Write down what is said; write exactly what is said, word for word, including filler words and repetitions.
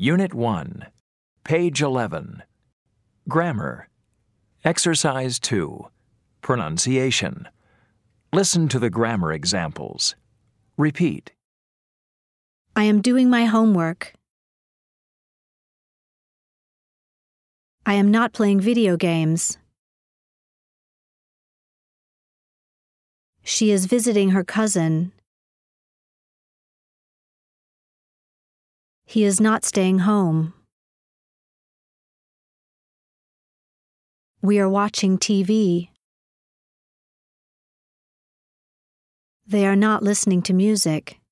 Unit one, page eleven. Grammar. Exercise two, pronunciation. Listen to the grammar examples. Repeat. I am doing my homework. I am not playing video games. She is visiting her cousin. He is not staying home. We are watching T V. They are not listening to music.